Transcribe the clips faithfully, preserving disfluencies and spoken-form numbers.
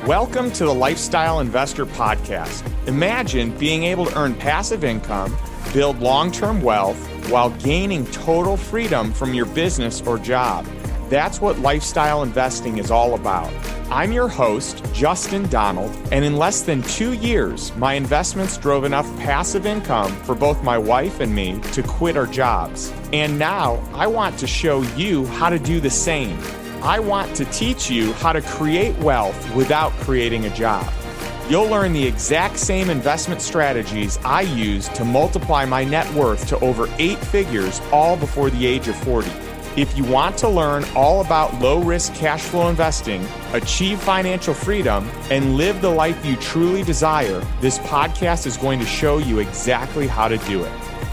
Welcome to the Lifestyle Investor Podcast. Imagine being able to earn passive income, build long-term wealth, while gaining total freedom from your business or job. That's what lifestyle investing is all about. I'm your host, Justin Donald, and in less than two years, my investments drove enough passive income for both my wife and me to quit our jobs. And now I want to show you how to do the same. I want to teach you how to create wealth without creating a job. You'll learn the exact same investment strategies I used to multiply my net worth to over eight figures, all before the age of forty. If you want to learn all about low-risk cash flow investing, achieve financial freedom, and live the life you truly desire, this podcast is going to show you exactly how to do it.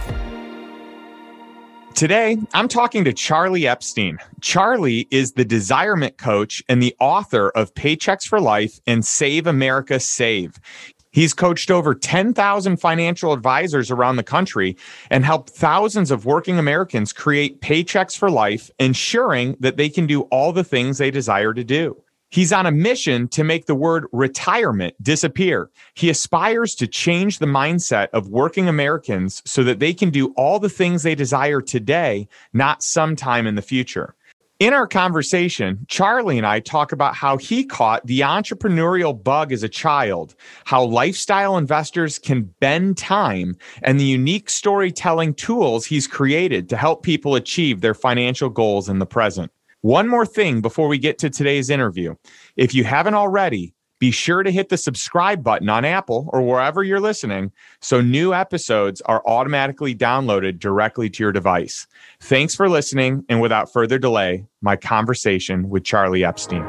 Today, I'm talking to Charlie Epstein. Charlie is the desirement coach and the author of Paychecks for Life and Save America Save. He's coached over ten thousand financial advisors around the country and helped thousands of working Americans create paychecks for life, ensuring that they can do all the things they desire to do. He's on a mission to make the word retirement disappear. He aspires to change the mindset of working Americans so that they can do all the things they desire today, not sometime in the future. In our conversation, Charlie and I talk about how he caught the entrepreneurial bug as a child, how lifestyle investors can bend time, and the unique storytelling tools he's created to help people achieve their financial goals in the present. One more thing before we get to today's interview. If you haven't already, be sure to hit the subscribe button on Apple or wherever you're listening so new episodes are automatically downloaded directly to your device. Thanks for listening, and without further delay, my conversation with Charlie Epstein.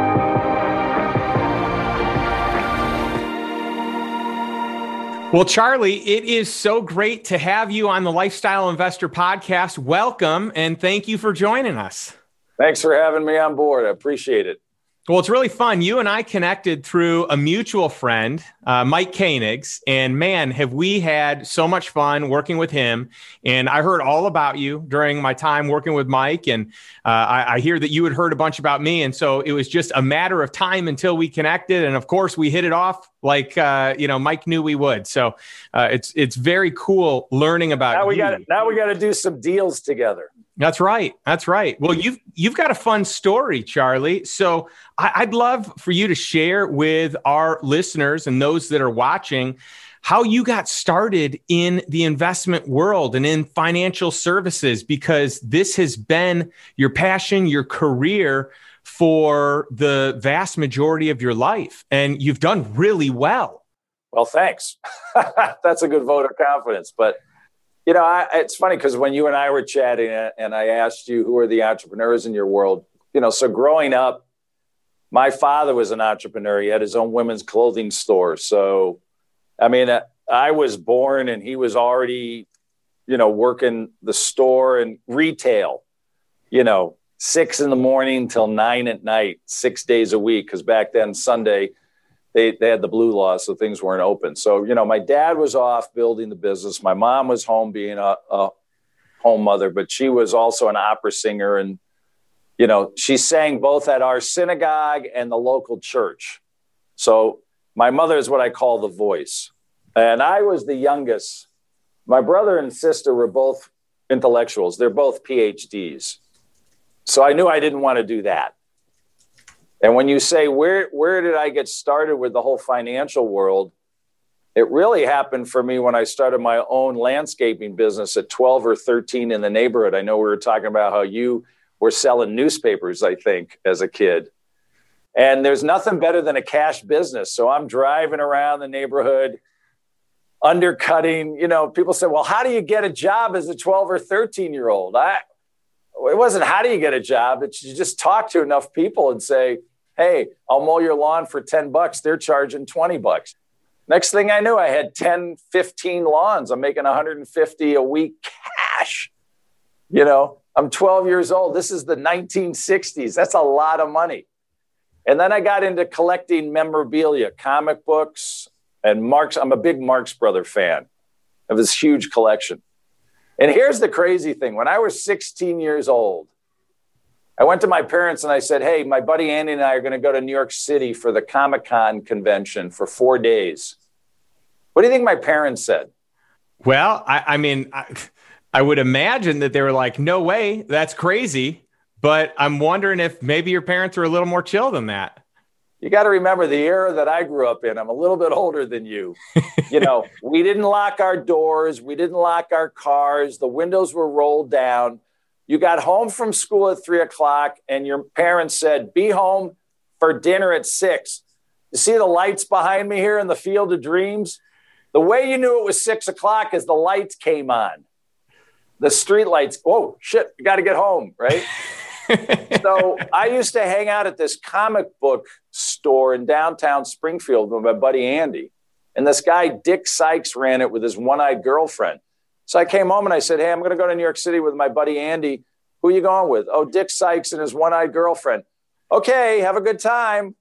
Well, Charlie, it is so great to have you on the Lifestyle Investor Podcast. Welcome, and thank you for joining us. Thanks for having me on board. I appreciate it. Well, it's really fun. You and I connected through a mutual friend, uh, Mike Koenigs, and man, have we had so much fun working with him. And I heard all about you during my time working with Mike, and uh, I, I hear that you had heard a bunch about me. And so it was just a matter of time until we connected. And of course, we hit it off like, uh, you know, Mike knew we would. So uh, it's it's very cool learning about now we you. got Now we got to do some deals together. That's right. That's right. Well, you've you've got a fun story, Charlie. So I, I'd love for you to share with our listeners and those that are watching how you got started in the investment world and in financial services, because this has been your passion, your career for the vast majority of your life, and you've done really well. Well, thanks. That's a good vote of confidence, but. You know, I, it's funny because when you and I were chatting and I asked you who are the entrepreneurs in your world, you know, so growing up, my father was an entrepreneur. He had his own women's clothing store. So, I mean, I was born and he was already, you know, working the store and retail, you know, six in the morning till nine at night, six days a week. Because back then, Sunday, They they had the blue law, so things weren't open. So, you know, my dad was off building the business. My mom was home being a, a home mother, but she was also an opera singer. And, you know, she sang both at our synagogue and the local church. So my mother is what I call the voice. And I was the youngest. My brother and sister were both intellectuals. They're both P H Ds. So I knew I didn't want to do that. And when you say, where where did I get started with the whole financial world? It really happened for me when I started my own landscaping business at twelve or thirteen in the neighborhood. I know we were talking about how you were selling newspapers, I think, as a kid. And there's nothing better than a cash business. So I'm driving around the neighborhood, undercutting. You know, people say, well, how do you get a job as a twelve or thirteen year old? I, it wasn't how do you get a job? It's you just talk to enough people and say, hey, I'll mow your lawn for ten bucks. They're charging twenty bucks. Next thing I knew, I had ten, fifteen lawns. I'm making one hundred fifty a week cash. You know, I'm twelve years old. This is the nineteen sixties. That's a lot of money. And then I got into collecting memorabilia, comic books, and Marx. I'm a big Marx Brother fan of this huge collection. And here's the crazy thing. When I was sixteen years old, I went to my parents and I said, hey, my buddy Andy and I are going to go to New York City for the Comic-Con convention for four days. What do you think my parents said? Well, I, I mean, I, I would imagine that they were like, no way, that's crazy. But I'm wondering if maybe your parents were a little more chill than that. You got to remember the era that I grew up in. I'm a little bit older than you. You know, we didn't lock our doors. We didn't lock our cars. The windows were rolled down. You got home from school at three o'clock and your parents said, be home for dinner at six. You see the lights behind me here in the Field of Dreams? The way you knew it was six o'clock is the lights came on. The street lights. Whoa, shit, you got to get home, right? So I used to hang out at this comic book store in downtown Springfield with my buddy Andy. And this guy, Dick Sykes, ran it with his one-eyed girlfriend. So I came home and I said, hey, I'm going to go to New York City with my buddy Andy. Who are you going with? Oh, Dick Sykes and his one-eyed girlfriend. Okay, have a good time.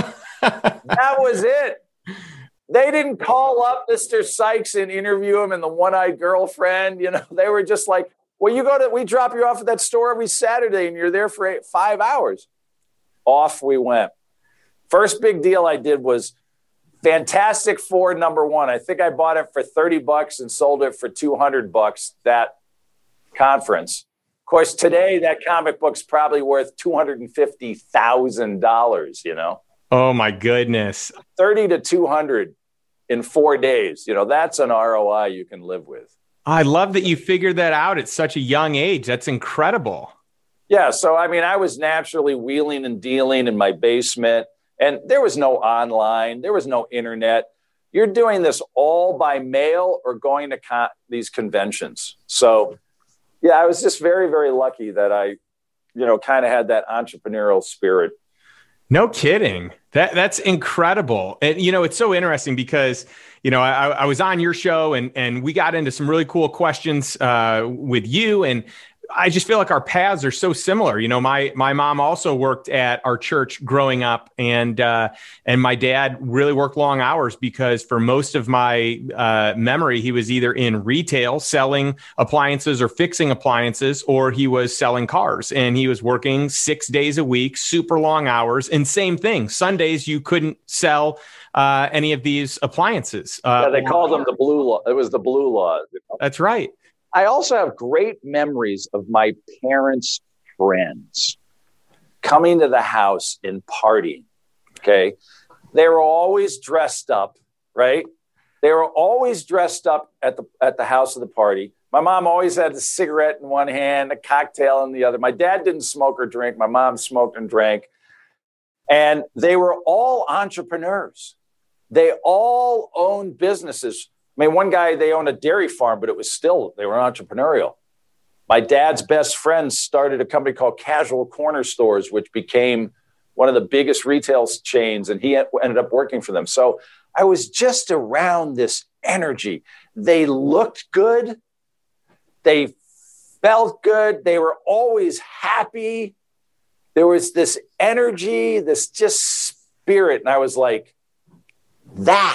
That was it. They didn't call up Mister Sykes and interview him and the one-eyed girlfriend. You know, they were just like, well, you go to, we drop you off at that store every Saturday and you're there for eight, five hours. Off we went. First big deal I did was Fantastic Four number one. I think I bought it for thirty bucks and sold it for two hundred bucks that conference. Of course, today that comic book's probably worth two hundred fifty thousand dollars, you know? Oh my goodness. thirty to two hundred in four days. You know, that's an R O I you can live with. I love that you figured that out at such a young age. That's incredible. Yeah. So, I mean, I was naturally wheeling and dealing in my basement, and there was no online. There was no internet. You're doing this all by mail or going to con- these conventions. So, yeah, I was just very, very lucky that I, you know, kind of had that entrepreneurial spirit. No kidding. That that's incredible. And, you know, it's so interesting because, you know, I, I was on your show and, and we got into some really cool questions uh, with you. And I just feel like our paths are so similar. You know, my my mom also worked at our church growing up, and uh, and my dad really worked long hours because for most of my uh, memory, he was either in retail selling appliances or fixing appliances, or he was selling cars, and he was working six days a week, super long hours. And same thing, Sundays you couldn't sell uh, any of these appliances. Uh, yeah, they called them the blue law. It was the blue law. That's right. I also have great memories of my parents' friends coming to the house and partying, okay? They were always dressed up, right? They were always dressed up at the at the house of the party. My mom always had the cigarette in one hand, a cocktail in the other. My dad didn't smoke or drink. My mom smoked and drank. And they were all entrepreneurs. They all owned businesses. I mean, one guy, they owned a dairy farm, but it was still, they were entrepreneurial. My dad's best friend started a company called Casual Corner Stores, which became one of the biggest retail chains, and he ended up working for them. So I was just around this energy. They looked good. They felt good. They were always happy. There was this energy, this just spirit. And I was like, that.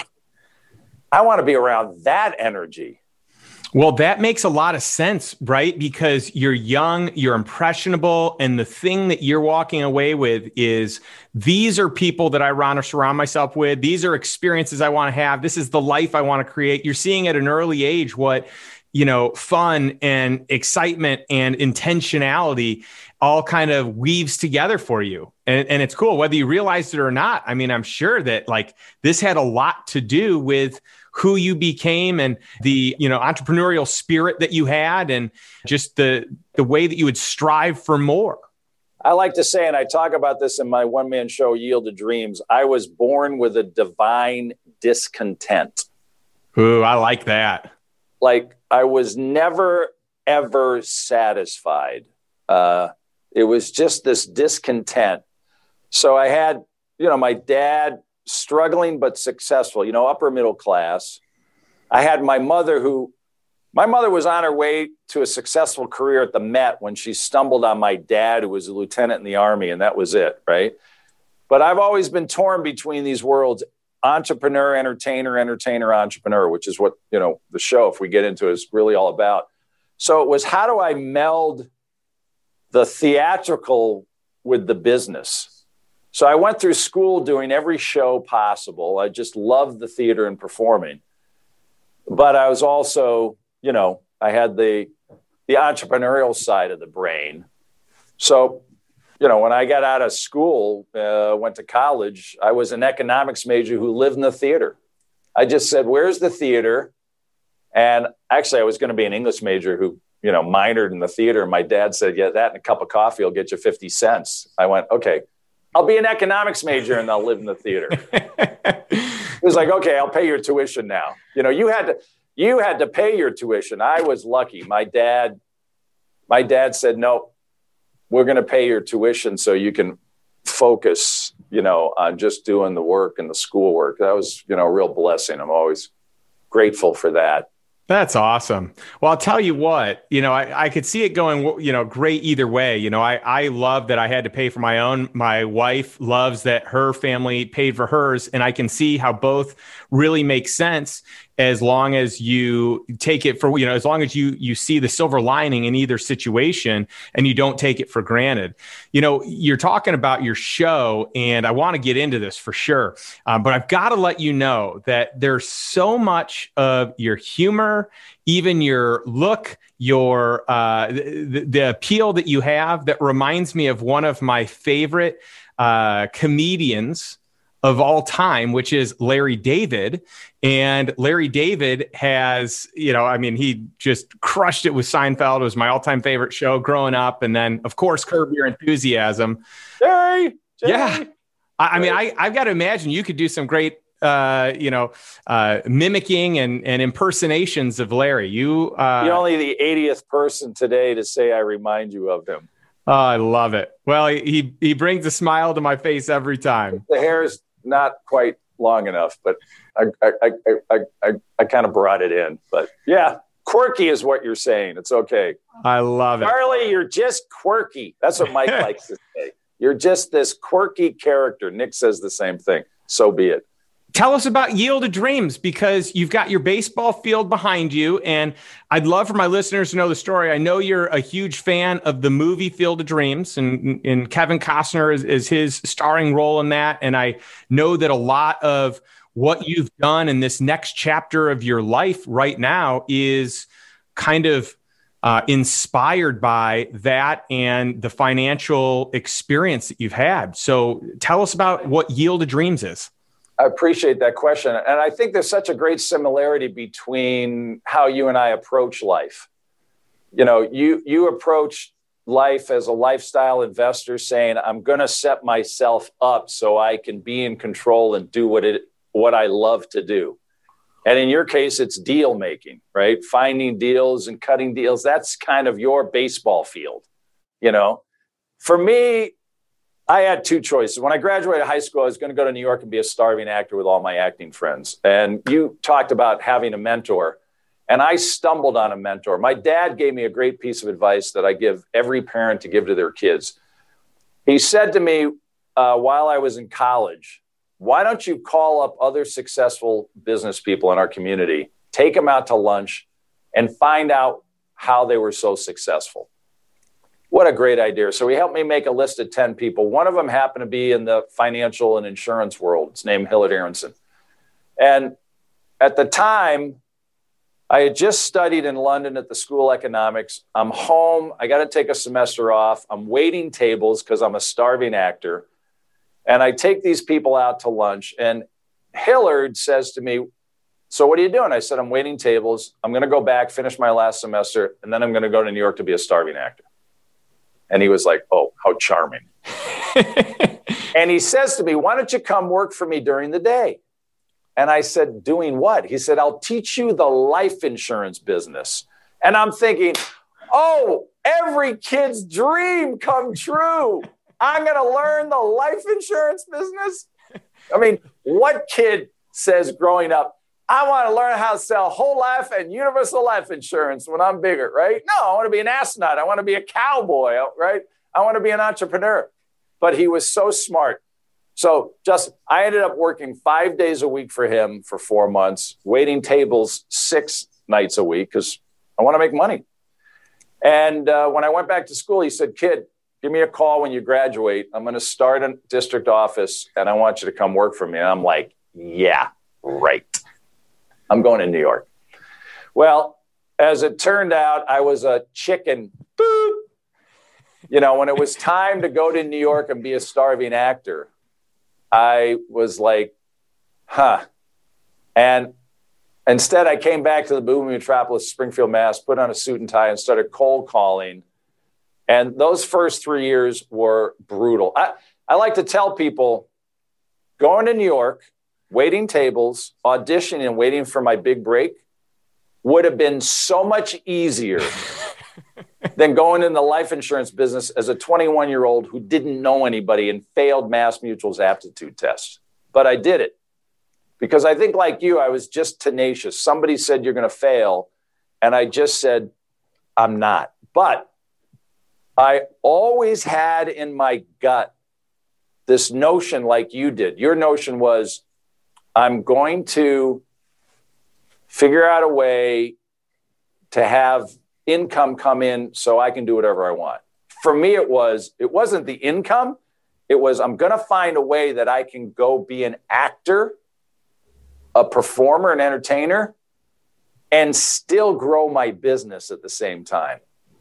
I want to be around that energy. Well, that makes a lot of sense, right? Because you're young, you're impressionable, and the thing that you're walking away with is these are people that I want to surround myself with. These are experiences I want to have. This is the life I want to create. You're seeing at an early age what, you know, fun and excitement and intentionality all kind of weaves together for you. And, and it's cool, whether you realized it or not. I mean, I'm sure that like this had a lot to do with who you became and the, you know, entrepreneurial spirit that you had and just the the way that you would strive for more. I like to say, and I talk about this in my one-man show, Yield to Dreams, I was born with a divine discontent. Ooh, I like that. Like I was never, ever satisfied. Uh, it was just this discontent. So I had, you know, my dad struggling but successful, you know, upper middle class. I had my mother who, my mother was on her way to a successful career at the Met when she stumbled on my dad, who was a lieutenant in the Army, and that was it, right? But I've always been torn between these worlds, entrepreneur, entertainer, entertainer, entrepreneur, which is what, you know, the show, if we get into it, is really all about. So it was, how do I meld the theatrical with the business. So I went through school doing every show possible. I just loved the theater and performing. But I was also, you know, I had the the entrepreneurial side of the brain. So, you know, when I got out of school, uh, went to college, I was an economics major who lived in the theater. I just said, where's the theater? And actually, I was going to be an English major who, you know, minored in the theater. And my dad said, yeah, that and a cup of coffee will get you fifty cents. I went, okay, I'll be an economics major and I'll live in the theater. He was like, okay, I'll pay your tuition now. You know, you had to, you had to pay your tuition. I was lucky. My dad, my dad said, no, we're going to pay your tuition so you can focus, you know, on just doing the work and the schoolwork. That was, you know, a real blessing. I'm always grateful for that. That's awesome. Well, I'll tell you what, you know, I, I could see it going, you know, great either way. You know, I, I love that I had to pay for my own. My wife loves that her family paid for hers. And I can see how both really make sense as long as you take it for, you know, as long as you you see the silver lining in either situation and you don't take it for granted. You know, you're talking about your show, and I want to get into this for sure. Um, but I've got to let you know that there's so much of your humor, even your look, your uh, the, the appeal that you have that reminds me of one of my favorite uh, comedians of all time, which is Larry David. And Larry David has, you know, I mean, he just crushed it with Seinfeld. It was my all-time favorite show growing up. And then, of course, Curb Your Enthusiasm. Jerry, Jerry. Yeah. I, I mean, I, I've got to imagine you could do some great, uh, you know, uh, mimicking and, and impersonations of Larry. You, uh, You're only the eightieth person today to say I remind you of him. Oh, I love it. Well, he, he brings a smile to my face every time. The hair is not quite long enough, but I I I I, I, I kind of brought it in. But yeah, quirky is what you're saying. It's okay. I love it. Charlie, you're just quirky. That's what Mike likes to say. You're just this quirky character. Nick says the same thing. So be it. Tell us about Yield of Dreams, because you've got your baseball field behind you, and I'd love for my listeners to know the story. I know you're a huge fan of the movie Field of Dreams, and, and Kevin Costner is, is his starring role in that. And I know that a lot of what you've done in this next chapter of your life right now is kind of uh, inspired by that and the financial experience that you've had. So tell us about what Yield of Dreams is. I appreciate that question. And I think there's such a great similarity between how you and I approach life. You know, you you approach life as a lifestyle investor saying, I'm going to set myself up so I can be in control and do what it what I love to do. And in your case, it's deal making, right? Finding deals and cutting deals. That's kind of your baseball field. You know, for me, I had two choices. When I graduated high school, I was going to go to New York and be a starving actor with all my acting friends. And you talked about having a mentor, and I stumbled on a mentor. My dad gave me a great piece of advice that I give every parent to give to their kids. He said to me uh, while I was in college, why don't you call up other successful business people in our community, take them out to lunch, and find out how they were so successful? What a great idea. So he helped me make a list of ten people. One of them happened to be in the financial and insurance world. It's named Hillard Aronson. And at the time, I had just studied in London at the School of Economics. I'm home. I got to take a semester off. I'm waiting tables because I'm a starving actor. And I take these people out to lunch. And Hillard says to me, so what are you doing? I said, I'm waiting tables. I'm going to go back, finish my last semester, and then I'm going to go to New York to be a starving actor. And he was like, oh, how charming. And he says to me, why don't you come work for me during the day? And I said, doing what? He said, I'll teach you the life insurance business. And I'm thinking, oh, every kid's dream come true. I'm going to learn the life insurance business. I mean, what kid says growing up, I want to learn how to sell whole life and universal life insurance when I'm bigger, right? No, I want to be an astronaut. I want to be a cowboy, right? I want to be an entrepreneur. But he was so smart. So just, I ended up working five days a week for him for four months, waiting tables six nights a week because I want to make money. And uh, when I went back to school, he said, kid, give me a call when you graduate. I'm going to start a district office and I want you to come work for me. And I'm like, yeah, right. I'm going to New York. Well, as it turned out, I was a chicken. Boop. You know, when it was time to go to New York and be a starving actor, I was like, huh. And instead, I came back to the booming metropolis, Springfield, Mass., put on a suit and tie and started cold calling. And those first three years were brutal. I, I like to tell people, going to New York, waiting tables, auditioning and waiting for my big break would have been so much easier than going in the life insurance business as a twenty-one-year-old who didn't know anybody and failed Mass Mutual's aptitude test. But I did it because I think, like you, I was just tenacious. Somebody said, you're going to fail. And I just said, I'm not. But I always had in my gut this notion like you did. Your notion was, I'm going to figure out a way to have income come in so I can do whatever I want. For me, it was, it wasn't the income. It was, I'm going to find a way that I can go be an actor, a performer, an entertainer, and still grow my business at the same time.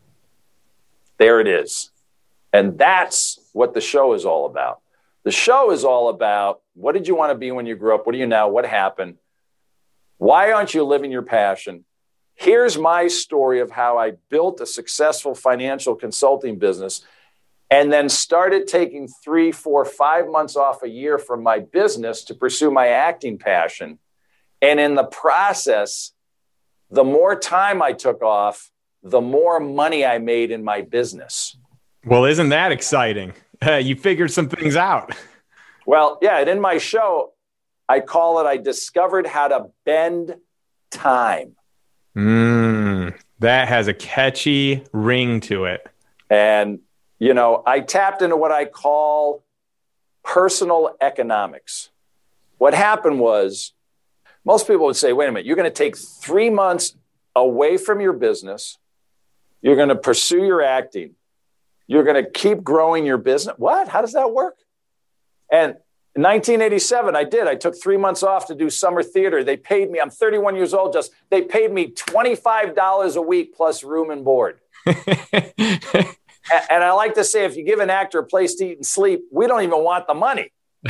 There it is. And that's what the show is all about. The show is all about, what did you want to be when you grew up? What are you now? What happened? Why aren't you living your passion? Here's my story of how I built a successful financial consulting business and then started taking three, four, five months off a year from my business to pursue my acting passion. And in the process, the more time I took off, the more money I made in my business. Well, isn't that exciting? Uh, you figured some things out. Well, yeah, and in my show, I call it, I discovered how to bend time. Mm, that has a catchy ring to it. And, you know, I tapped into what I call personal economics. What happened was, most people would say, wait a minute, you're going to take three months away from your business. You're going to pursue your acting. You're going to keep growing your business. What? How does that work? And in nineteen eighty-seven, I did. I took three months off to do summer theater. They paid me, I'm thirty-one years old, just, they paid me twenty-five dollars a week plus room and board. and, and I like to say, if you give an actor a place to eat and sleep, we don't even want the money.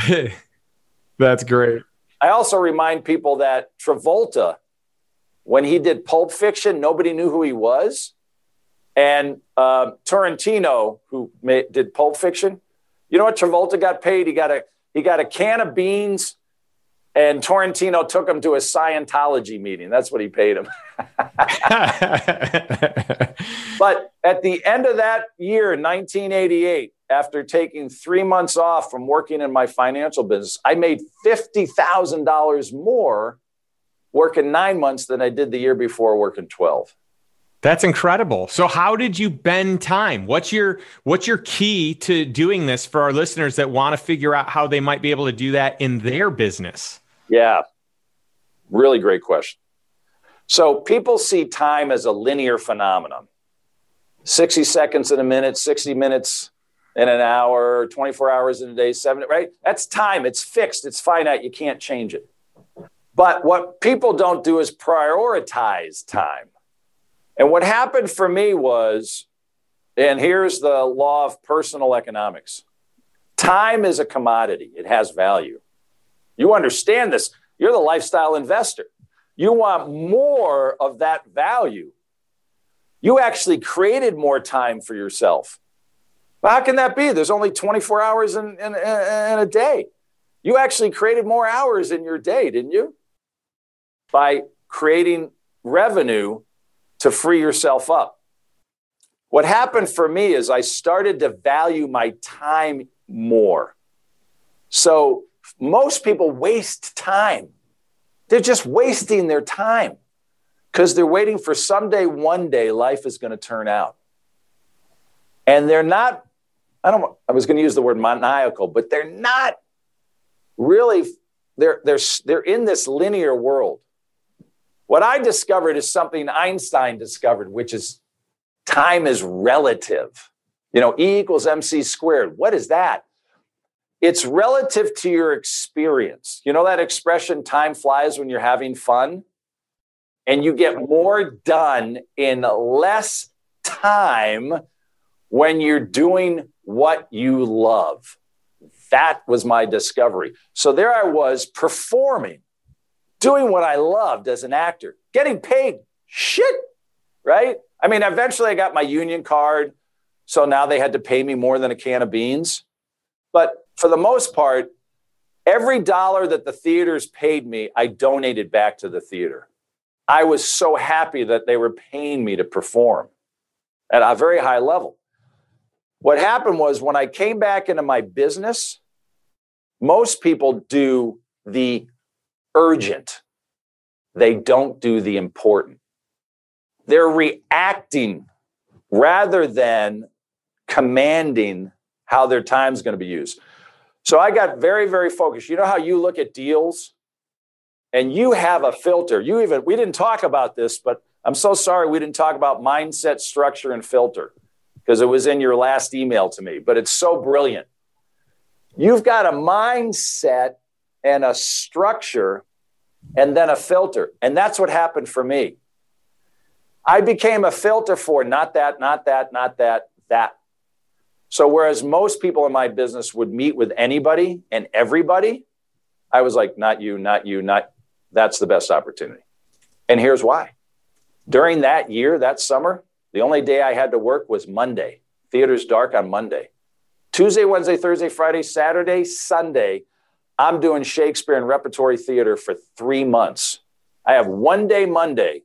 That's great. I also remind people that Travolta, when he did Pulp Fiction, nobody knew who he was. And uh, Tarantino, who made, did Pulp Fiction, you know what Travolta got paid? He got a he got a can of beans, and Tarantino took him to a Scientology meeting. That's what he paid him. But at the end of that year, nineteen eighty-eight, after taking three months off from working in my financial business, I made fifty thousand dollars more working nine months than I did the year before working twelve. That's incredible. So how did you bend time? What's your what's your key to doing this for our listeners that want to figure out how they might be able to do that in their business? Yeah, really great question. So people see time as a linear phenomenon. sixty seconds in a minute, sixty minutes in an hour, twenty-four hours in a day, seven, right? That's time. It's fixed. It's finite. You can't change it. But what people don't do is prioritize time. And what happened for me was, and here's the law of personal economics. Time is a commodity. It has value. You understand this. You're the lifestyle investor. You want more of that value. You actually created more time for yourself. But how can that be? There's only twenty-four hours in, in, in a day. You actually created more hours in your day, didn't you? By creating revenue to free yourself up. What happened for me is I started to value my time more. So most people waste time. They're just wasting their time because they're waiting for someday, one day, life is going to turn out. And they're not, I don't, I was going to use the word maniacal, but they're not really, they're, they're, they're in this linear world. What I discovered is something Einstein discovered, which is time is relative. You know, E equals M C squared. What is that? It's relative to your experience. You know that expression, time flies when you're having fun? And you get more done in less time when you're doing what you love. That was my discovery. So there I was performing, doing what I loved as an actor, getting paid shit, right? I mean, eventually I got my union card. So now they had to pay me more than a can of beans. But for the most part, every dollar that the theaters paid me, I donated back to the theater. I was so happy that they were paying me to perform at a very high level. What happened was when I came back into my business, most people do the urgent. They don't do the important. They're reacting rather than commanding how their time's going to be used. So I got very, very focused. You know how you look at deals and you have a filter. You even, we didn't talk about this, but I'm so sorry we didn't talk about mindset, structure, and filter because it was in your last email to me, but it's so brilliant. You've got a mindset and a structure and then a filter. And that's what happened for me. I became a filter for not that, not that, not that, that. So whereas most people in my business would meet with anybody and everybody, I was like, not you, not you, not, that's the best opportunity. And here's why. During that year, that summer, the only day I had to work was Monday. Theater's dark on Monday. Tuesday, Wednesday, Thursday, Friday, Saturday, Sunday, I'm doing Shakespeare and repertory theater for three months. I have one day Monday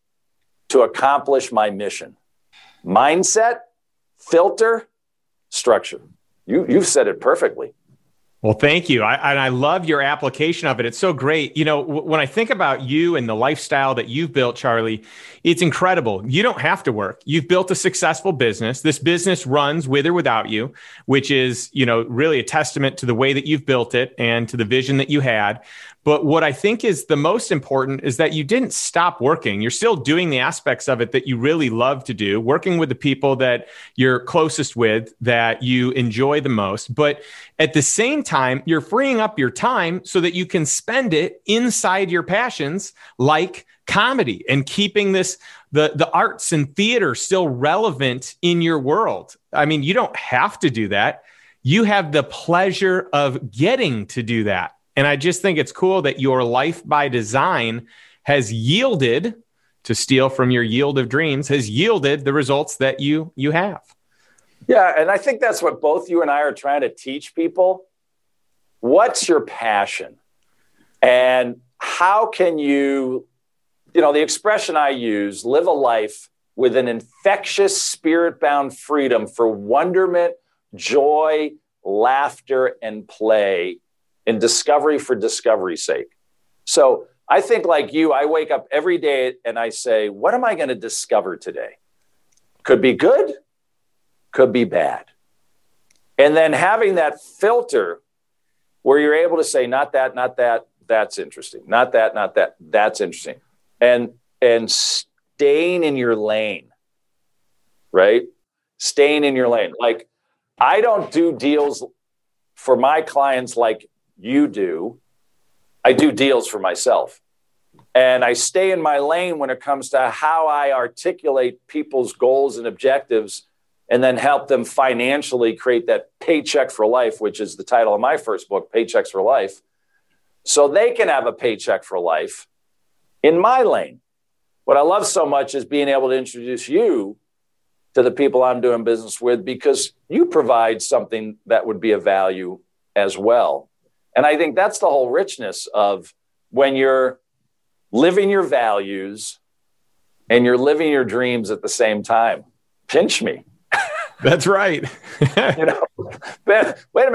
to accomplish my mission. Mindset, filter, structure. You, you've said it perfectly. Well, thank you. I, and I love your application of it. It's so great. You know, w- when I think about you and the lifestyle that you've built, Charlie, it's incredible. You don't have to work. You've built a successful business. This business runs with or without you, which is, you know, really a testament to the way that you've built it and to the vision that you had. But what I think is the most important is that you didn't stop working. You're still doing the aspects of it that you really love to do, working with the people that you're closest with, that you enjoy the most. But at the same time, you're freeing up your time so that you can spend it inside your passions like comedy and keeping this, the, the arts and theater still relevant in your world. I mean, you don't have to do that. You have the pleasure of getting to do that. And I just think it's cool that your life by design has yielded, to steal from your yield of dreams, has yielded the results that you you have. Yeah, and I think that's what both you and I are trying to teach people. What's your passion? And how can you, you know, the expression I use, live a life with an infectious spirit-bound freedom for wonderment, joy, laughter, and play, in discovery for discovery's sake. So I think like you, I wake up every day and I say, what am I going to discover today? Could be good, could be bad. And then having that filter where you're able to say, not that, not that, that's interesting. Not that, not that, that's interesting. And, and staying in your lane, right? Staying in your lane. Like, I don't do deals for my clients like you do. I do deals for myself. And I stay in my lane when it comes to how I articulate people's goals and objectives and then help them financially create that paycheck for life, which is the title of my first book, Paychecks for Life, so they can have a paycheck for life in my lane. What I love so much is being able to introduce you to the people I'm doing business with because you provide something that would be of value as well. And I think that's the whole richness of when you're living your values and you're living your dreams at the same time. Pinch me. That's right. You know, but wait a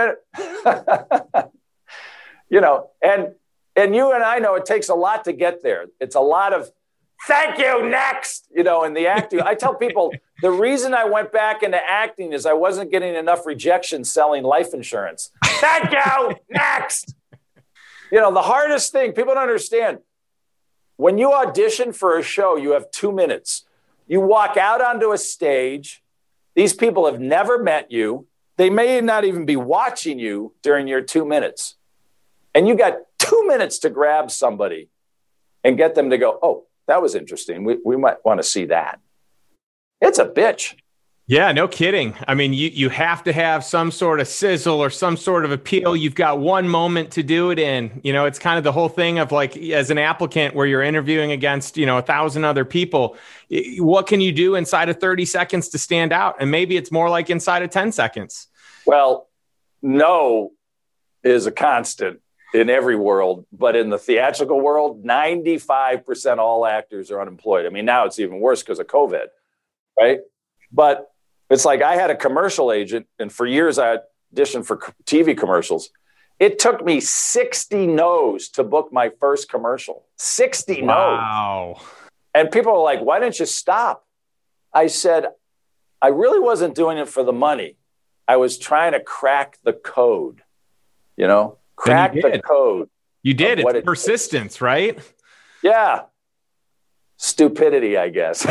minute. You know, and and you and I know it takes a lot to get there. It's a lot of thank you, next, you know, in the acting. I tell people the reason I went back into acting is I wasn't getting enough rejection selling life insurance. Thank you, next. You know, the hardest thing, people don't understand. When you audition for a show, you have two minutes. You walk out onto a stage. These people have never met you. They may not even be watching you during your two minutes. And you got two minutes to grab somebody and get them to go, oh, that was interesting. We, we might want to see that. It's a bitch. Yeah, no kidding. I mean, you you have to have some sort of sizzle or some sort of appeal. You've got one moment to do it in. You know, it's kind of the whole thing of like, as an applicant where you're interviewing against, you know, a thousand other people, what can you do inside of thirty seconds to stand out? And maybe it's more like inside of ten seconds. Well, no is a constant in every world, but in the theatrical world, ninety-five percent all actors are unemployed. I mean, now it's even worse because of COVID, right? But it's like I had a commercial agent, and for years I auditioned for T V commercials. It took me sixty no's to book my first commercial. sixty wow. no's. And people were like, why didn't you stop? I said, I really wasn't doing it for the money. I was trying to crack the code, you know, crack you the code. You did. It's it persistence, is. Right? Yeah. Stupidity, I guess.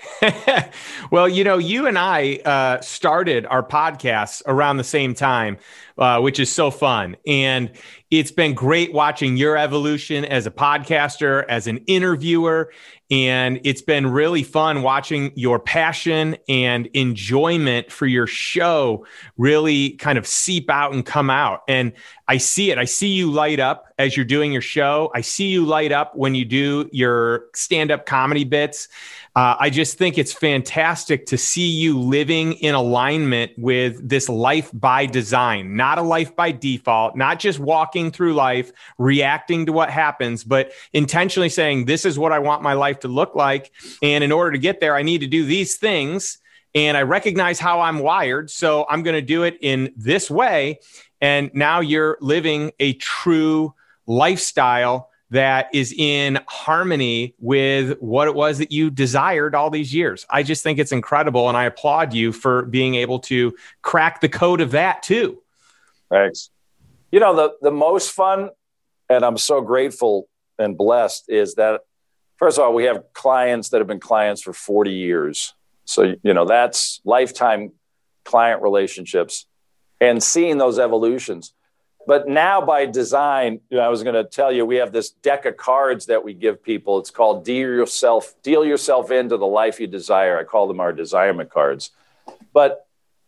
Well, you know, you and I uh, started our podcasts around the same time, uh, which is so fun. And it's been great watching your evolution as a podcaster, as an interviewer. And it's been really fun watching your passion and enjoyment for your show really kind of seep out and come out. And I see it. I see you light up as you're doing your show. I see you light up when you do your stand-up comedy bits. Uh, I just think it's fantastic to see you living in alignment with this life by design, not a life by default, not just walking through life, reacting to what happens, but intentionally saying, this is what I want my life to look like. And in order to get there, I need to do these things. And I recognize how I'm wired. So I'm going to do it in this way. And now you're living a true lifestyle that is in harmony with what it was that you desired all these years. I just think it's incredible. And I applaud you for being able to crack the code of that too. Thanks. You know, the, the most fun, and I'm so grateful and blessed, is that, first of all, we have clients that have been clients for forty years. So, you know, that's lifetime client relationships and seeing those evolutions. But now by design, you know, I was going to tell you, we have this deck of cards that we give people. It's called Deal Yourself, Deal Yourself Into the Life You Desire. I call them our desirement cards. But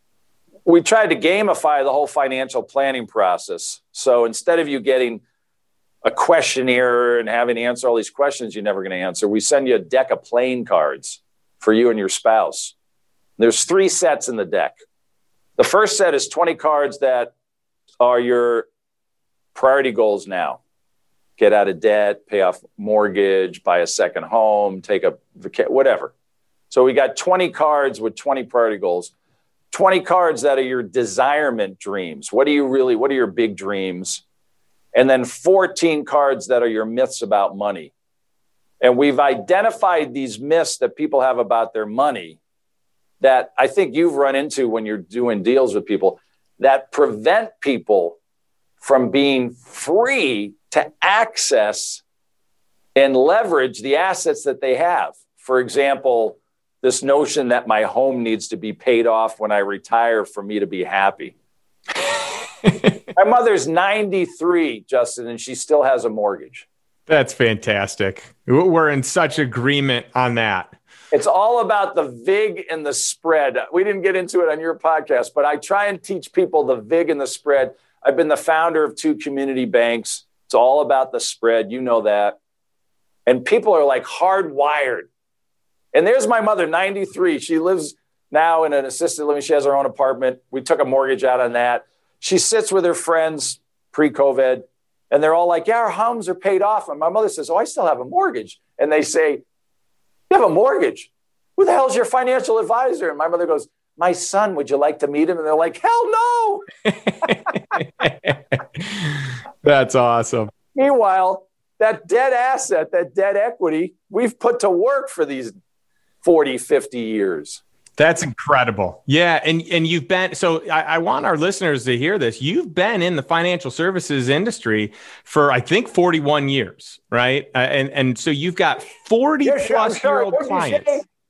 we tried to gamify the whole financial planning process. So instead of you getting a questionnaire and having to answer all these questions you're never going to answer, we send you a deck of playing cards for you and your spouse. There's three sets in the deck. The first set is twenty cards that are your priority goals now. Get out of debt, pay off mortgage, buy a second home, take a vacation, whatever. So we got twenty cards with twenty priority goals. twenty cards that are your desirement dreams. What do you really, what are your big dreams? And then fourteen cards that are your myths about money. And we've identified these myths that people have about their money that I think you've run into when you're doing deals with people that prevent people from being free to access and leverage the assets that they have. For example, this notion that my home needs to be paid off when I retire for me to be happy. My mother's ninety-three, Justin, and she still has a mortgage. That's fantastic. We're in such agreement on that. It's all about the vig and the spread. We didn't get into it on your podcast, but I try and teach people the vig and the spread. I've been the founder of two community banks. It's all about the spread. You know that. And people are like hardwired. And there's my mother, ninety-three. She lives now in an assisted living. She has her own apartment. We took a mortgage out on that. She sits with her friends pre-COVID, and they're all like, yeah, our homes are paid off. And my mother says, oh, I still have a mortgage. And they say, you have a mortgage. Who the hell is your financial advisor? And my mother goes, my son, would you like to meet him? And they're like, hell no. That's awesome. Meanwhile, that dead asset, that dead equity, we've put to work for these forty, fifty years. That's incredible. Yeah. And, and you've been, so I, I want our listeners to hear this. You've been in the financial services industry for, I think, forty-one years, right? Uh, and, and so you've got forty yes, plus year old clients.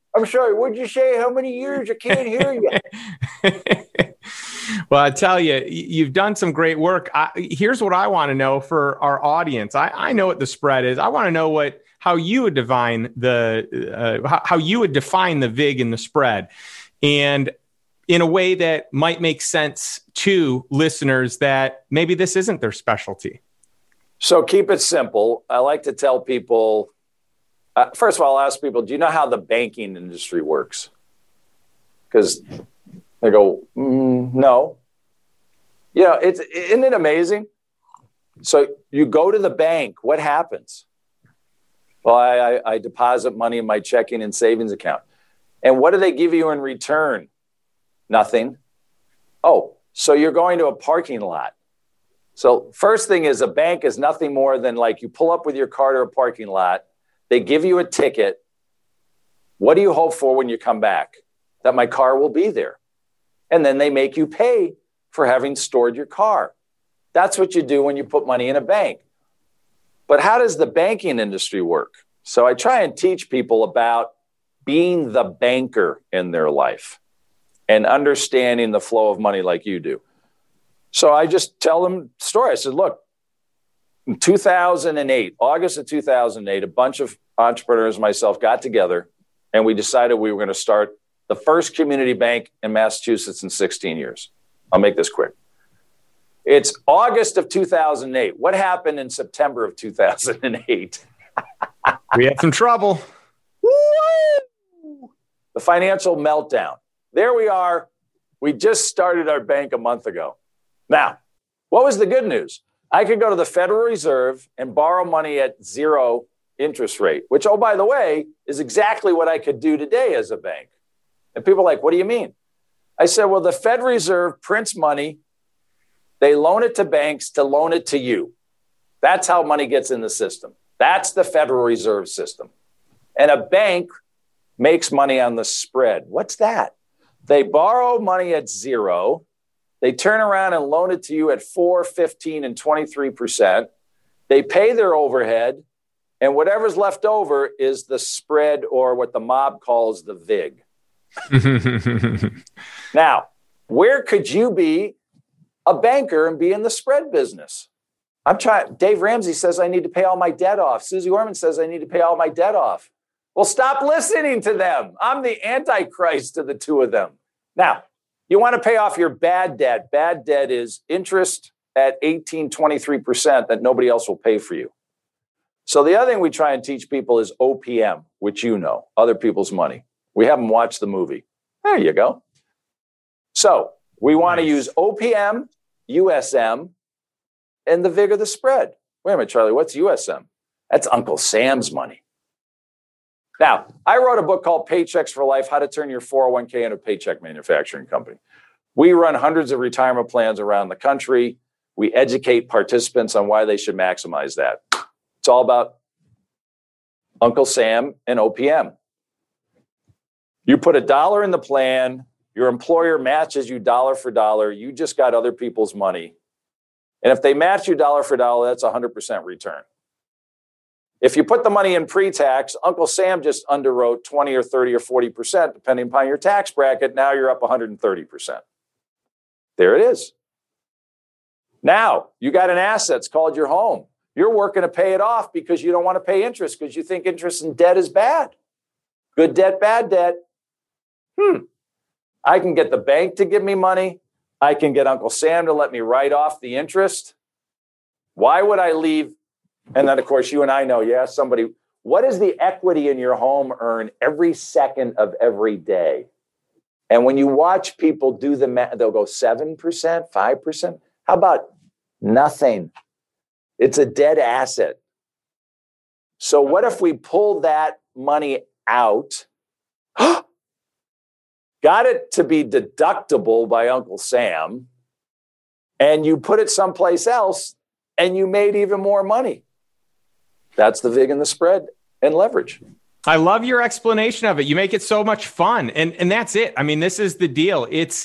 I'm sorry, what'd you say? How many years? I can't hear you. Well, I tell you, you've done some great work. I, here's what I want to know for our audience. I, I know what the spread is. I want to know what how you would define the uh, how, how you would define the vig and the spread, and in a way that might make sense to listeners that maybe this isn't their specialty. So keep it simple. I like to tell people, uh, first of all, I'll ask people, do you know how the banking industry works? Because they go, mm, no. You know, it's, isn't it amazing? So you go to the bank, what happens? Well, I, I, I deposit money in my checking and savings account. And what do they give you in return? Nothing. Oh, so you're going to a parking lot. So first thing is a bank is nothing more than like you pull up with your car to a parking lot. They give you a ticket. What do you hope for when you come back? That my car will be there. And then they make you pay for having stored your car. That's what you do when you put money in a bank. But how does the banking industry work? So I try and teach people about being the banker in their life and understanding the flow of money like you do. So I just tell them the story. I said, look, in two thousand eight, August of two thousand eight, a bunch of entrepreneurs and myself got together and we decided we were going to start the first community bank in Massachusetts in sixteen years. I'll make this quick. It's August of two thousand eight. What happened in September of two thousand eight? We had some trouble. Woo! The financial meltdown. There we are. We just started our bank a month ago. Now, what was the good news? I could go to the Federal Reserve and borrow money at zero interest rate, which, oh, by the way, is exactly what I could do today as a bank. And people are like, what do you mean? I said, well, the Federal Reserve prints money. They loan it to banks to loan it to you. That's how money gets in the system. That's the Federal Reserve System. And a bank makes money on the spread. What's that? They borrow money at zero. They turn around and loan it to you at four, fifteen, and twenty-three percent. They pay their overhead, and whatever's left over is the spread, or what the mob calls the vig. Now, where could you be a banker and be in the spread business? I'm trying. Dave Ramsey says I need to pay all my debt off. Susie Orman says I need to pay all my debt off. Well, stop listening to them. I'm the antichrist to the two of them. Now, you want to pay off your bad debt. Bad debt is interest at eighteen, twenty-three percent that nobody else will pay for you. So the other thing we try and teach people is O P M, which you know, other people's money. We have them watch the movie. There you go. So we want nice. to use O P M, U S M, and the vig of the spread. Wait a minute, Charlie, what's U S M? That's Uncle Sam's money. Now, I wrote a book called Paychecks for Life, How to Turn Your four oh one k into a paycheck manufacturing company. We run hundreds of retirement plans around the country. We educate participants on why they should maximize that. It's all about Uncle Sam and O P M. You put a dollar in the plan, your employer matches you dollar for dollar, you just got other people's money. And if they match you dollar for dollar, that's a one hundred percent return. If you put the money in pre-tax, Uncle Sam just underwrote twenty or thirty or forty percent, depending upon your tax bracket. Now you're up one hundred thirty percent. There it is. Now you got an asset. It's called your home. You're working to pay it off because you don't want to pay interest because you think interest and debt is bad. Good debt, bad debt. Hmm. I can get the bank to give me money. I can get Uncle Sam to let me write off the interest. Why would I leave? And then, of course, you and I know, you ask somebody, what does the equity in your home earn every second of every day? And when you watch people do the math, they'll go seven percent, five percent. How about nothing? It's a dead asset. So what if we pull that money out, got it to be deductible by Uncle Sam, and you put it someplace else, and you made even more money? That's the vig and the spread and leverage. I love your explanation of it. You make it so much fun. And, and that's it. I mean, this is the deal. It's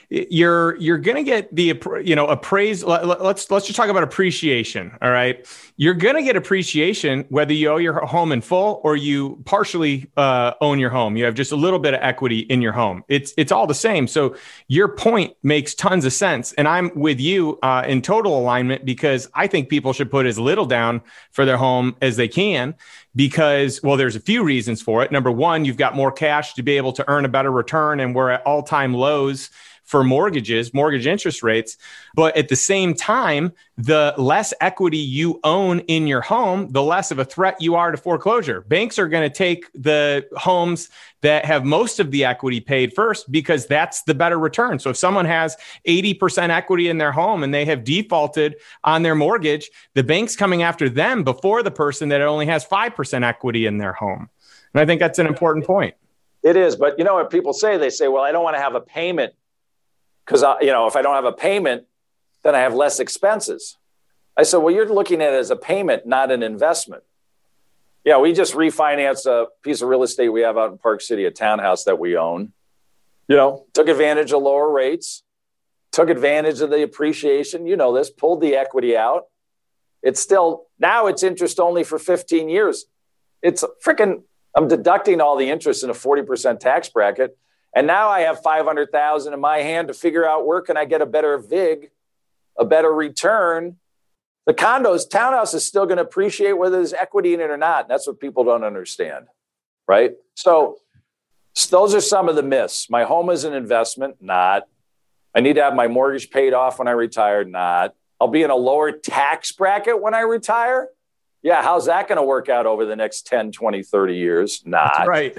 you're you're going to get the, you know, appraise. Let's let's just talk about appreciation. All right. You're going to get appreciation whether you own your home in full or you partially uh, own your home. You have just a little bit of equity in your home. It's it's all the same. So your point makes tons of sense. And I'm with you uh, in total alignment, because I think people should put as little down for their home as they can. Because, well, there's a few reasons for it. Number one, you've got more cash to be able to earn a better return, and we're at all-time lows for mortgages, mortgage interest rates. But at the same time, the less equity you own in your home, the less of a threat you are to foreclosure. Banks are going to take the homes that have most of the equity paid first, because that's the better return. So if someone has eighty percent equity in their home and they have defaulted on their mortgage, the bank's coming after them before the person that only has five percent equity in their home. And I think that's an important point. It is. But you know what people say? They say, well, I don't want to have a payment because, you know, if I don't have a payment, then I have less expenses. I said, well, you're looking at it as a payment, not an investment. Yeah, we just refinanced a piece of real estate we have out in Park City, a townhouse that we own. You know, took advantage of lower rates, took advantage of the appreciation. You know this, pulled the equity out. It's still, now it's interest only for fifteen years. It's freaking, I'm deducting all the interest in a forty percent tax bracket. And now I have five hundred thousand in my hand to figure out where can I get a better vig, a better return. The condos, townhouse is still going to appreciate whether there's equity in it or not. That's what people don't understand, right? So, so those are some of the myths. My home is an investment, not. I need to have my mortgage paid off when I retire, not. I'll be in a lower tax bracket when I retire. Yeah, how's that going to work out over the next ten, twenty, thirty years? Not. That's right.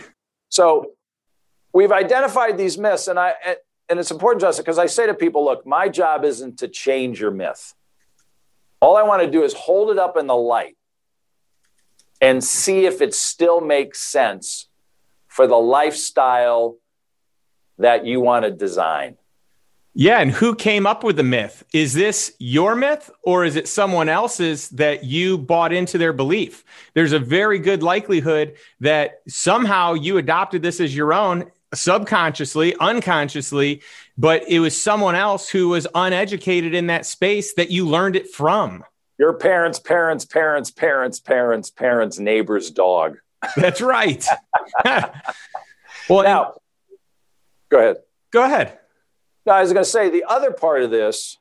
So we've identified these myths, and I and it's important, Justin, because I say to people, look, my job isn't to change your myth. All I want to do is hold it up in the light and see if it still makes sense for the lifestyle that you want to design. Yeah, and who came up with the myth? Is this your myth, or is it someone else's that you bought into their belief? There's a very good likelihood that somehow you adopted this as your own, subconsciously, unconsciously, but it was someone else who was uneducated in that space that you learned it from. Your parents, parents, parents, parents, parents, parents, neighbor's dog. That's right. Well, now, and, go ahead. Go ahead. No, I was going to say the other part of this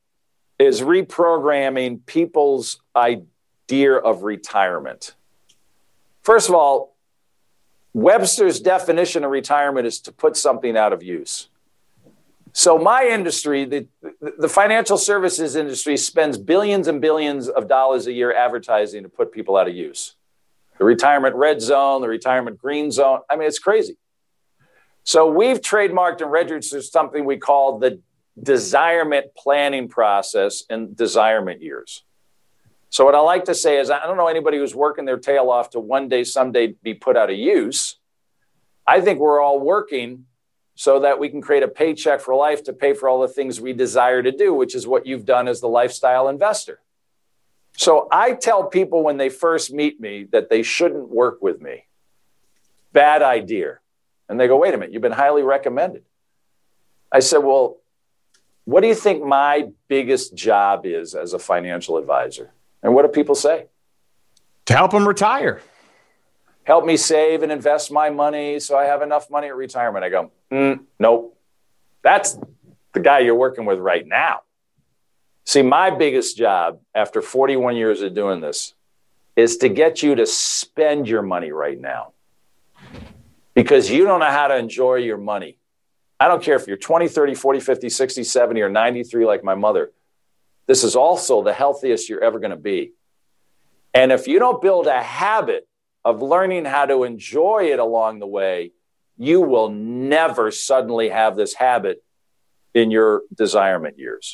is reprogramming people's idea of retirement. First of all, Webster's definition of retirement is to put something out of use. So my industry, the, the financial services industry, spends billions and billions of dollars a year advertising to put people out of use. The retirement red zone, the retirement green zone. I mean, it's crazy. So we've trademarked and registered something we call the desirement planning process in desirement years. So what I like to say is, I don't know anybody who's working their tail off to one day, someday be put out of use. I think we're all working so that we can create a paycheck for life to pay for all the things we desire to do, which is what you've done as the lifestyle investor. So I tell people when they first meet me that they shouldn't work with me. Bad idea. And they go, wait a minute, you've been highly recommended. I said, well, what do you think my biggest job is as a financial advisor? And what do people say? To help them retire. Help me save and invest my money so I have enough money at retirement. I go, mm, nope. That's the guy you're working with right now. See, my biggest job after forty-one years of doing this is to get you to spend your money right now. Because you don't know how to enjoy your money. I don't care if you're twenty, thirty, forty, fifty, sixty, seventy, or ninety-three like my mother. This is also the healthiest you're ever going to be. And if you don't build a habit of learning how to enjoy it along the way, you will never suddenly have this habit in your desirement years.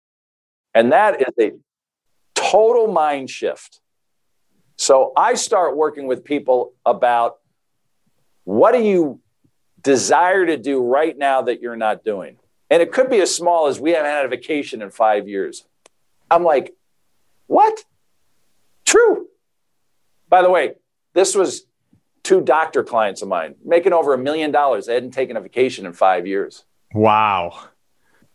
And that is a total mind shift. So I start working with people about what do you desire to do right now that you're not doing? And it could be as small as we haven't had a vacation in five years. I'm like, what? True. By the way, this was two doctor clients of mine making over a million dollars. They hadn't taken a vacation in five years. Wow.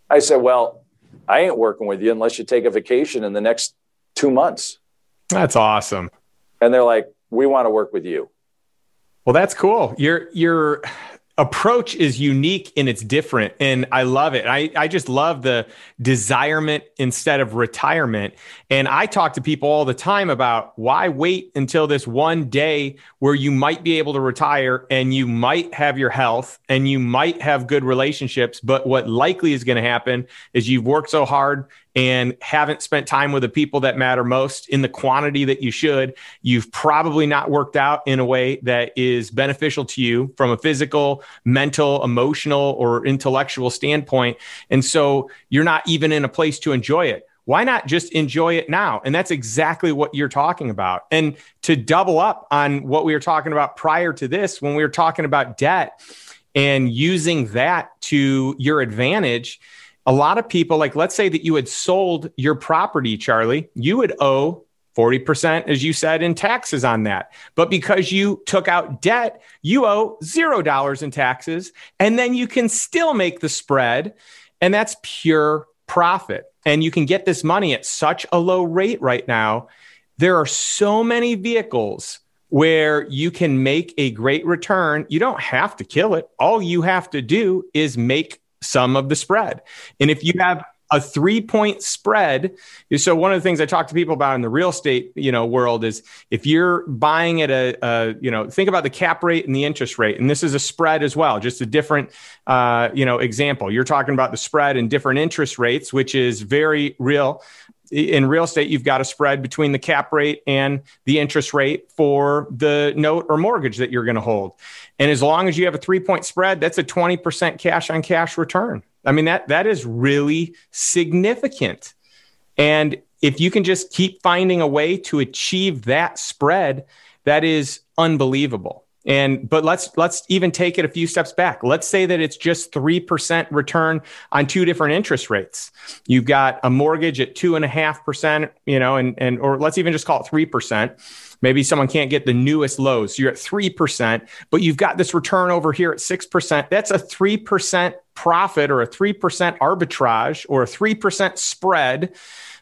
I said, well, I ain't working with you unless you take a vacation in the next two months. That's awesome. And they're like, we want to work with you. Well, that's cool. Your your approach is unique and it's different. And I love it. I, I just love the desirement instead of retirement. And I talk to people all the time about why wait until this one day where you might be able to retire and you might have your health and you might have good relationships. But what likely is going to happen is you've worked so hard and haven't spent time with the people that matter most in the quantity that you should. You've probably not worked out in a way that is beneficial to you from a physical, mental, emotional, or intellectual standpoint. And so you're not even in a place to enjoy it. Why not just enjoy it now? And that's exactly what you're talking about. And to double up on what we were talking about prior to this, when we were talking about debt and using that to your advantage, a lot of people, like, let's say that you had sold your property, Charlie, you would owe forty percent, as you said, in taxes on that. But because you took out debt, you owe zero dollars in taxes, and then you can still make the spread. And that's pure profit. And you can get this money at such a low rate right now. There are so many vehicles where you can make a great return. You don't have to kill it. All you have to do is make some of the spread. And if you have a three point spread, so one of the things I talk to people about in the real estate, you know, world is if you're buying at a, a, you know, think about the cap rate and the interest rate. And this is a spread as well, just a different, uh, you know, example. You're talking about the spread and different interest rates, which is very real. In real estate, you've got a spread between the cap rate and the interest rate for the note or mortgage that you're going to hold. And as long as you have a three-point spread, that's a twenty percent cash on cash return. I mean, that that is really significant. And if you can just keep finding a way to achieve that spread, that is unbelievable. And but let's let's even take it a few steps back. Let's say that it's just three percent return on two different interest rates. You've got a mortgage at two and a half percent, you know, and and or let's even just call it three percent. Maybe someone can't get the newest lows. So you're at three percent, but you've got this return over here at six percent. That's a three percent profit or a three percent arbitrage or a three percent spread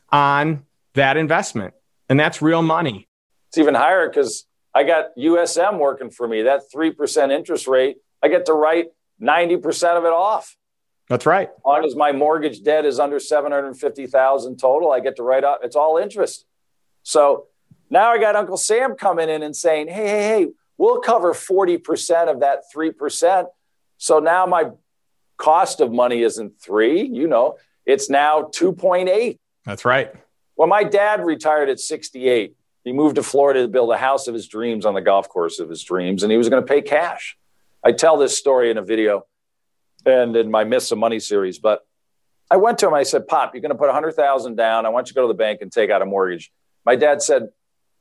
on that investment. And that's real money. It's even higher because I got U S M working for me. That three percent interest rate, I get to write ninety percent of it off. That's right. As long as my mortgage debt is under seven hundred fifty thousand dollars total, I get to write off. It's all interest. So now I got Uncle Sam coming in and saying, hey, hey, hey, we'll cover forty percent of that three percent. So now my cost of money isn't three, you know, it's now two point eight. That's right. Well, my dad retired at sixty-eight. He moved to Florida to build a house of his dreams on the golf course of his dreams, and he was going to pay cash. I tell this story in a video and in my Miss Some Money series, but I went to him. I said, Pop, you're going to put one hundred thousand dollars down. I want you to go to the bank and take out a mortgage. My dad said,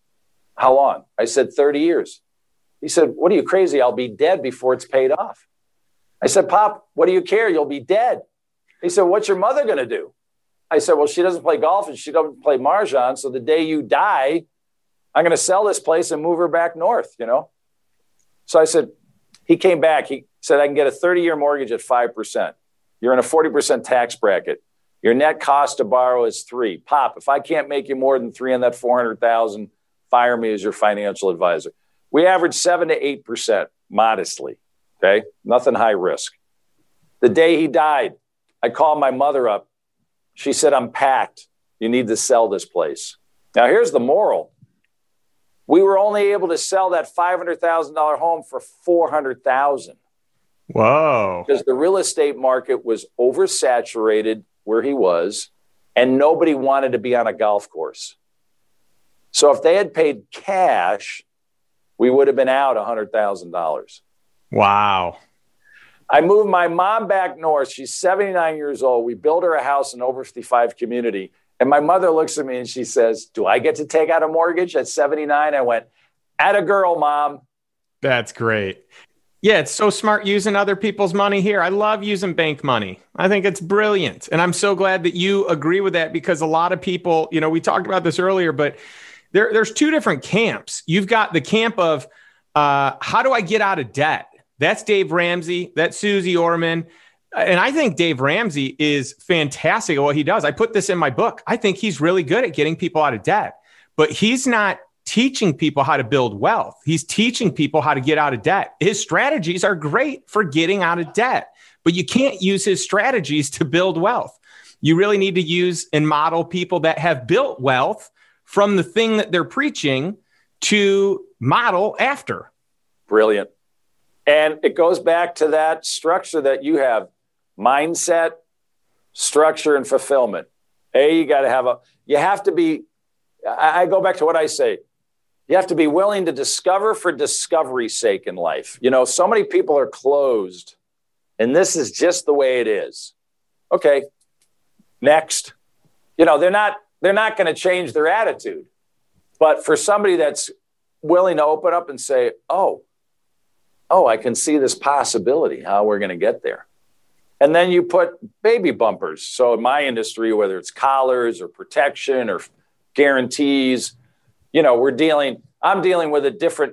how long? I said, thirty years. He said, what are you, crazy? I'll be dead before it's paid off. I said, Pop, what do you care? You'll be dead. He said, what's your mother going to do? I said, well, she doesn't play golf and she doesn't play mahjong. So the day you die, I'm going to sell this place and move her back north, you know? So I said, he came back. He said, I can get a thirty-year mortgage at five percent. You're in a forty percent tax bracket. Your net cost to borrow is three. Pop, if I can't make you more than three on that four hundred thousand, fire me as your financial advisor. We average seven to eight percent modestly, okay? Nothing high risk. The day he died, I called my mother up. She said, I'm packed. You need to sell this place. Now, here's the moral. We were only able to sell that five hundred thousand dollars home for four hundred thousand dollars. Whoa. Because the real estate market was oversaturated where he was, and nobody wanted to be on a golf course. So if they had paid cash, we would have been out one hundred thousand dollars. Wow. I moved my mom back north. She's seventy-nine years old. We built her a house in over fifty-five community. And my mother looks at me and she says, do I get to take out a mortgage at seventy-nine? I went, atta girl, Mom. That's great. Yeah, it's so smart using other people's money here. I love using bank money. I think it's brilliant. And I'm so glad that you agree with that, because a lot of people, you know, we talked about this earlier, but there, there's two different camps. You've got the camp of, uh, how do I get out of debt? That's Dave Ramsey. That's Susie Orman. And I think Dave Ramsey is fantastic at what he does. I put this in my book. I think he's really good at getting people out of debt, but he's not teaching people how to build wealth. He's teaching people how to get out of debt. His strategies are great for getting out of debt, but you can't use his strategies to build wealth. You really need to use and model people that have built wealth from the thing that they're preaching to model after. Brilliant. And it goes back to that structure that you have: mindset, structure, and fulfillment. A, you got to have a, you have to be, I, I go back to what I say, you have to be willing to discover for discovery's sake in life. You know, so many people are closed, and this is just the way it is. Okay, next. You know, they're not, they're not going to change their attitude. But for somebody that's willing to open up and say, oh, oh, I can see this possibility, how we're going to get there. And then you put baby bumpers. So in my industry, whether it's collars or protection or guarantees, you know, we're dealing, I'm dealing with a different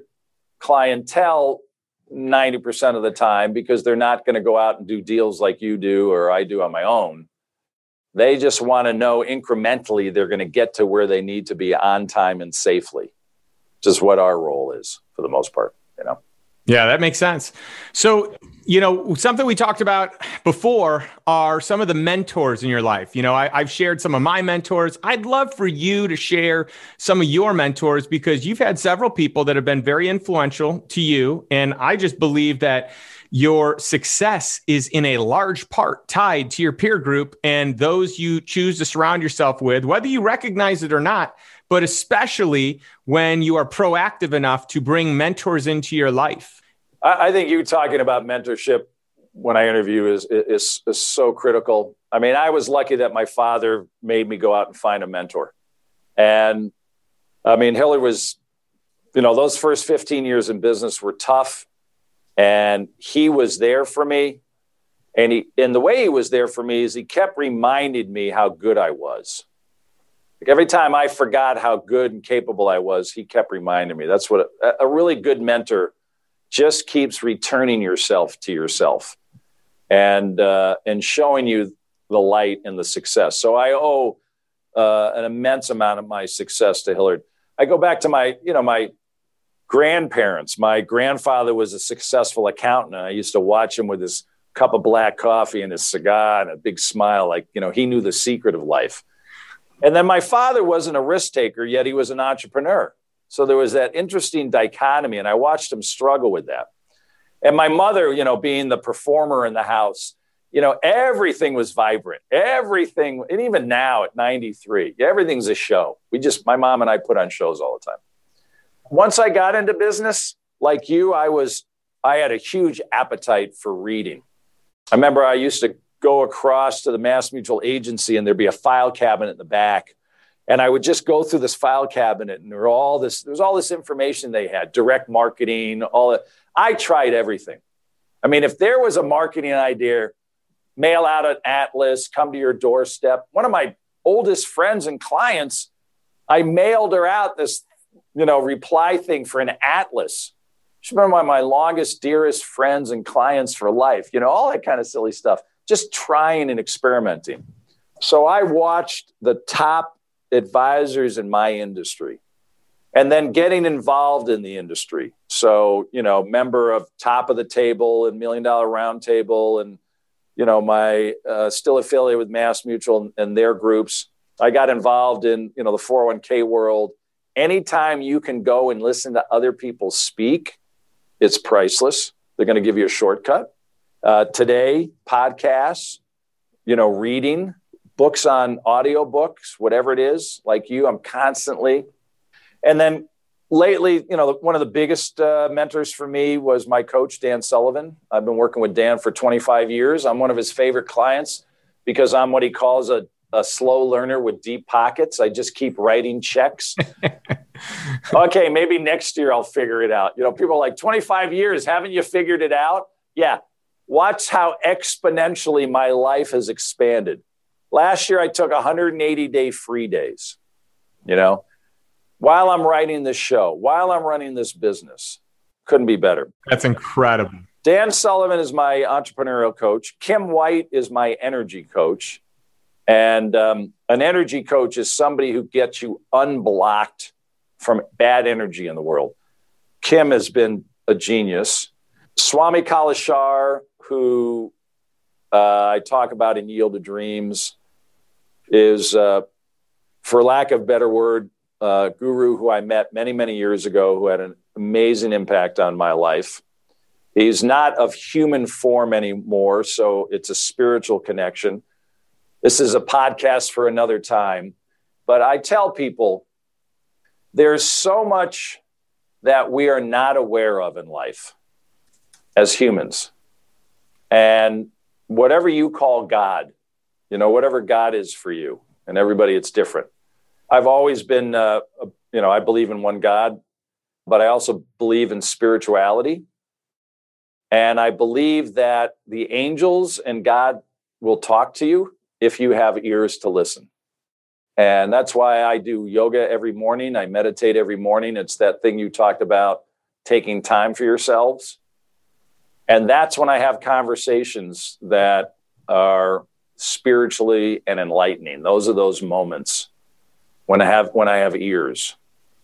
clientele ninety percent of the time, because they're not going to go out and do deals like you do or I do on my own. They just want to know incrementally they're going to get to where they need to be on time and safely, which is what our role is for the most part, you know? Yeah, that makes sense. So, you know, something we talked about before are some of the mentors in your life. You know, I, I've shared some of my mentors. I'd love for you to share some of your mentors, because you've had several people that have been very influential to you. And I just believe that your success is in a large part tied to your peer group and those you choose to surround yourself with, whether you recognize it or not, but especially when you are proactive enough to bring mentors into your life. I think you talking about mentorship when I interview is, is, is so critical. I mean, I was lucky that my father made me go out and find a mentor. And I mean, Hilliard was, you know, those first fifteen years in business were tough. And he was there for me. And he, and the way he was there for me is he kept reminding me how good I was. Like every time I forgot how good and capable I was, he kept reminding me. That's what a, a really good mentor just keeps returning yourself to yourself and, uh, and showing you the light and the success. So I owe uh, an immense amount of my success to Hilliard. I go back to my, you know, my grandparents. My grandfather was a successful accountant, and I used to watch him with his cup of black coffee and his cigar and a big smile, like, you know, he knew the secret of life. And then my father wasn't a risk taker, yet he was an entrepreneur. So there was that interesting dichotomy, and I watched him struggle with that. And my mother, you know, being the performer in the house, you know, everything was vibrant, everything. And even now at ninety-three, everything's a show. We just, my mom and I put on shows all the time. Once I got into business, like you, I was, I had a huge appetite for reading. I remember I used to go across to the Mass Mutual agency, and there'd be a file cabinet in the back. And I would just go through this file cabinet, and there were all this, there was all this information they had, direct marketing, all that. I tried everything. I mean, if there was a marketing idea, mail out an atlas, come to your doorstep. One of my oldest friends and clients, I mailed her out this, you know, reply thing for an atlas. She's been one of my longest, dearest friends and clients for life, you know, all that kind of silly stuff, just trying and experimenting. So I watched the top advisors in my industry and then getting involved in the industry. So, you know, member of Top of the Table and Million Dollar Round Table, and, you know, my uh, still affiliated with Mass Mutual and their groups. I got involved in, you know, the four oh one k world. Anytime you can go and listen to other people speak, it's priceless. They're going to give you a shortcut. Uh, today, podcasts, you know, reading, books on audiobooks, whatever it is, like you, I'm constantly. And then lately, you know, one of the biggest uh, mentors for me was my coach, Dan Sullivan. I've been working with Dan for twenty-five years. I'm one of his favorite clients because I'm what he calls a, a slow learner with deep pockets. I just keep writing checks. Okay, maybe next year I'll figure it out. You know, people are like, twenty-five years, haven't you figured it out? Yeah. Watch how exponentially my life has expanded. Last year, I took one hundred eighty day free days, you know, while I'm writing this show, while I'm running this business. Couldn't be better. That's incredible. Dan Sullivan is my entrepreneurial coach. Kim White is my energy coach. And um, an energy coach is somebody who gets you unblocked from bad energy in the world. Kim has been a genius. Swami Kalashar, who uh, I talk about in Yield to Dreams, is, uh, for lack of a better word, uh, guru who I met many, many years ago who had an amazing impact on my life. He's not of human form anymore, so it's a spiritual connection. This is a podcast for another time. But I tell people there's so much that we are not aware of in life as humans. And whatever you call God, you know, whatever God is for you, and everybody, it's different. I've always been, uh, you know, I believe in one God, but I also believe in spirituality. And I believe that the angels and God will talk to you if you have ears to listen. And that's why I do yoga every morning. I meditate every morning. It's that thing you talked about, taking time for yourselves. And that's when I have conversations that are spiritually and enlightening. Those are those moments when I have when I have ears.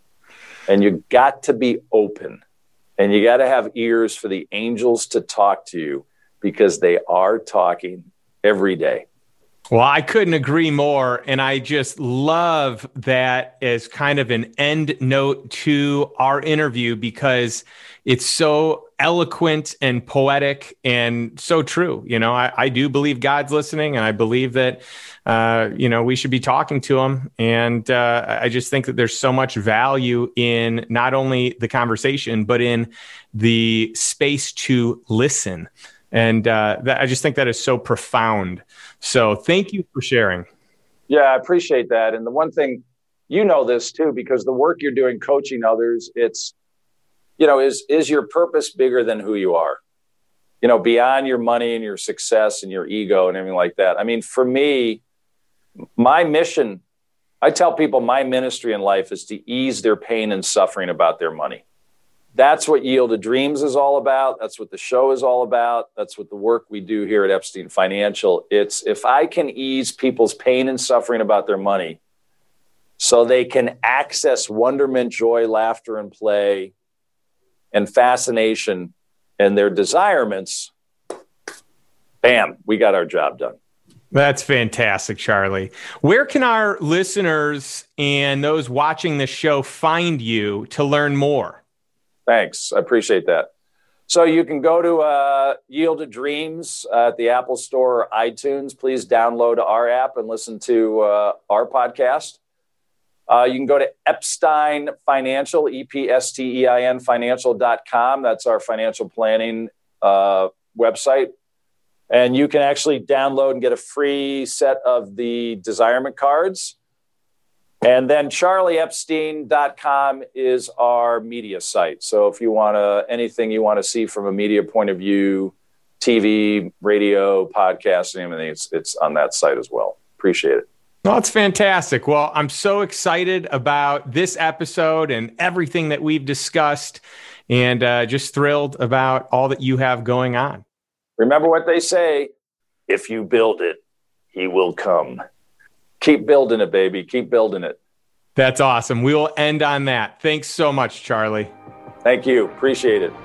And you got to be open. And you got to have ears for the angels to talk to you because they are talking every day. Well, I couldn't agree more. And I just love that as kind of an end note to our interview because it's so eloquent and poetic and so true. You know, I, I do believe God's listening, and I believe that, uh, you know, we should be talking to him. And uh, I just think that there's so much value in not only the conversation, but in the space to listen. And uh, that, I just think that is so profound. So thank you for sharing. Yeah, I appreciate that. And the one thing, you know this too, because the work you're doing coaching others, it's, you know, is is your purpose bigger than who you are? You know, beyond your money and your success and your ego and everything like that. I mean, for me, my mission, I tell people my ministry in life is to ease their pain and suffering about their money. That's what Yield to Dreams is all about. That's what the show is all about. That's what the work we do here at Epstein Financial. It's if I can ease people's pain and suffering about their money so they can access wonderment, joy, laughter, and play and fascination and their desirements, bam, we got our job done. That's fantastic, Charlie. Where can our listeners and those watching the show find you to learn more? Thanks. I appreciate that. So you can go to uh, Yield to Dreams uh, at the Apple Store or iTunes. Please download our app and listen to uh, our podcast. Uh, you can go to Epstein Financial, E P S T E I N financial dot com. That's our financial planning uh, website. And you can actually download and get a free set of the Desirement cards. And then charlie epstein dot com is our media site. So if you want to, anything you want to see from a media point of view, T V, radio, podcast, and everything, it's, it's on that site as well. Appreciate it. Well, it's fantastic. Well, I'm so excited about this episode and everything that we've discussed, and uh, just thrilled about all that you have going on. Remember what they say, if you build it, he will come. Keep building it, baby. Keep building it. That's awesome. We will end on that. Thanks so much, Charlie. Thank you. Appreciate it.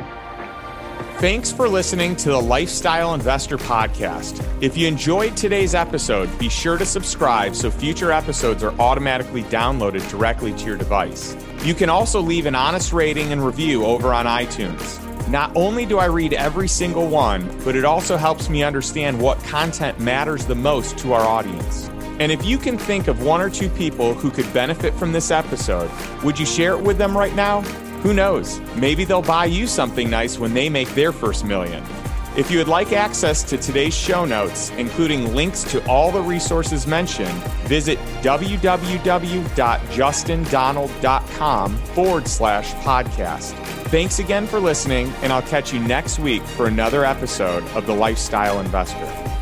Thanks for listening to the Lifestyle Investor Podcast. If you enjoyed today's episode, be sure to subscribe so future episodes are automatically downloaded directly to your device. You can also leave an honest rating and review over on iTunes. Not only do I read every single one, but it also helps me understand what content matters the most to our audience. And if you can think of one or two people who could benefit from this episode, would you share it with them right now? Who knows? Maybe they'll buy you something nice when they make their first million. If you would like access to today's show notes, including links to all the resources mentioned, visit www.justindonald.com forward slash podcast. Thanks again for listening, and I'll catch you next week for another episode of The Lifestyle Investor.